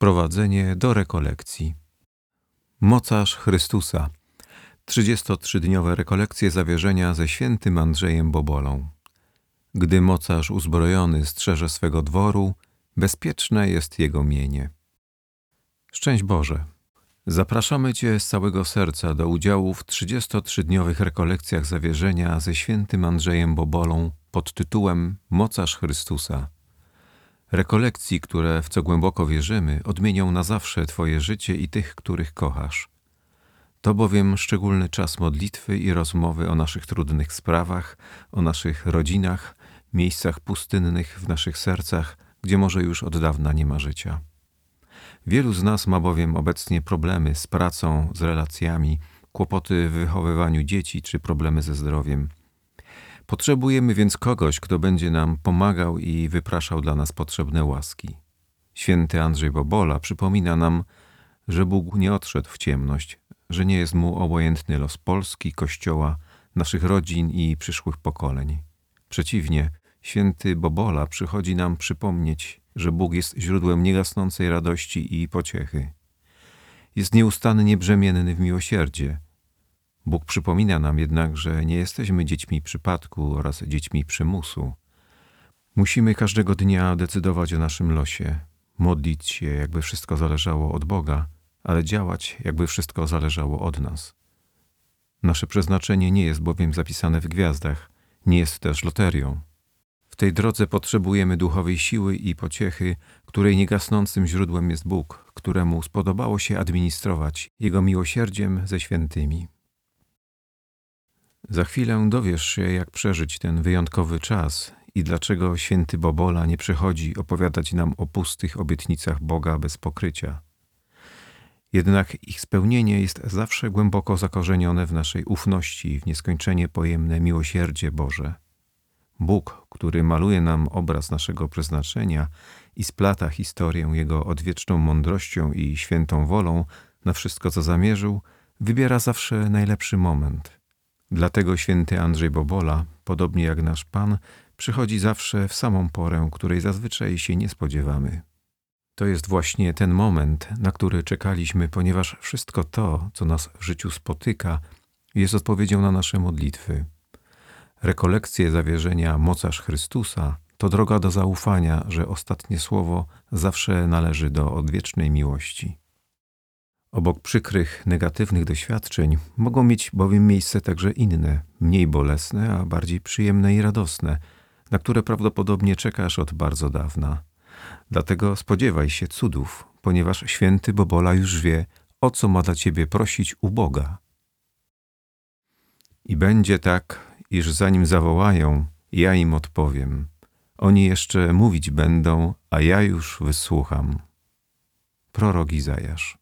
Wprowadzenie do rekolekcji. Mocarz Chrystusa. 33-dniowe rekolekcje zawierzenia ze świętym Andrzejem Bobolą. Gdy mocarz uzbrojony strzeże swego dworu, bezpieczne jest jego mienie. Szczęść Boże! Zapraszamy Cię z całego serca do udziału w 33-dniowych rekolekcjach zawierzenia ze świętym Andrzejem Bobolą pod tytułem Mocarz Chrystusa. Rekolekcji, które, w co głęboko wierzymy, odmienią na zawsze Twoje życie i tych, których kochasz. To bowiem szczególny czas modlitwy i rozmowy o naszych trudnych sprawach, o naszych rodzinach, miejscach pustynnych w naszych sercach, gdzie może już od dawna nie ma życia. Wielu z nas ma bowiem obecnie problemy z pracą, z relacjami, kłopoty w wychowywaniu dzieci czy problemy ze zdrowiem. Potrzebujemy więc kogoś, kto będzie nam pomagał i wypraszał dla nas potrzebne łaski. Święty Andrzej Bobola przypomina nam, że Bóg nie odszedł w ciemność, że nie jest mu obojętny los Polski, Kościoła, naszych rodzin i przyszłych pokoleń. Przeciwnie, święty Bobola przychodzi nam przypomnieć, że Bóg jest źródłem niegasnącej radości i pociechy. Jest nieustannie brzemienny w miłosierdzie. Bóg przypomina nam jednak, że nie jesteśmy dziećmi przypadku oraz dziećmi przymusu. Musimy każdego dnia decydować o naszym losie, modlić się, jakby wszystko zależało od Boga, ale działać, jakby wszystko zależało od nas. Nasze przeznaczenie nie jest bowiem zapisane w gwiazdach, nie jest też loterią. W tej drodze potrzebujemy duchowej siły i pociechy, której niegasnącym źródłem jest Bóg, któremu spodobało się administrować Jego miłosierdziem ze świętymi. Za chwilę dowiesz się, jak przeżyć ten wyjątkowy czas i dlaczego święty Bobola nie przychodzi opowiadać nam o pustych obietnicach Boga bez pokrycia. Jednak ich spełnienie jest zawsze głęboko zakorzenione w naszej ufności w nieskończenie pojemne miłosierdzie Boże. Bóg, który maluje nam obraz naszego przeznaczenia i splata historię Jego odwieczną mądrością i świętą wolą na wszystko, co zamierzył, wybiera zawsze najlepszy moment. Dlatego święty Andrzej Bobola, podobnie jak nasz Pan, przychodzi zawsze w samą porę, której zazwyczaj się nie spodziewamy. To jest właśnie ten moment, na który czekaliśmy, ponieważ wszystko to, co nas w życiu spotyka, jest odpowiedzią na nasze modlitwy. Rekolekcje zawierzenia Mocarz Chrystusa to droga do zaufania, że ostatnie słowo zawsze należy do odwiecznej miłości. Obok przykrych, negatywnych doświadczeń mogą mieć bowiem miejsce także inne, mniej bolesne, a bardziej przyjemne i radosne, na które prawdopodobnie czekasz od bardzo dawna. Dlatego spodziewaj się cudów, ponieważ święty Bobola już wie, o co ma dla ciebie prosić u Boga. I będzie tak, iż zanim zawołają, ja im odpowiem. Oni jeszcze mówić będą, a ja już wysłucham. Prorok Izajasz.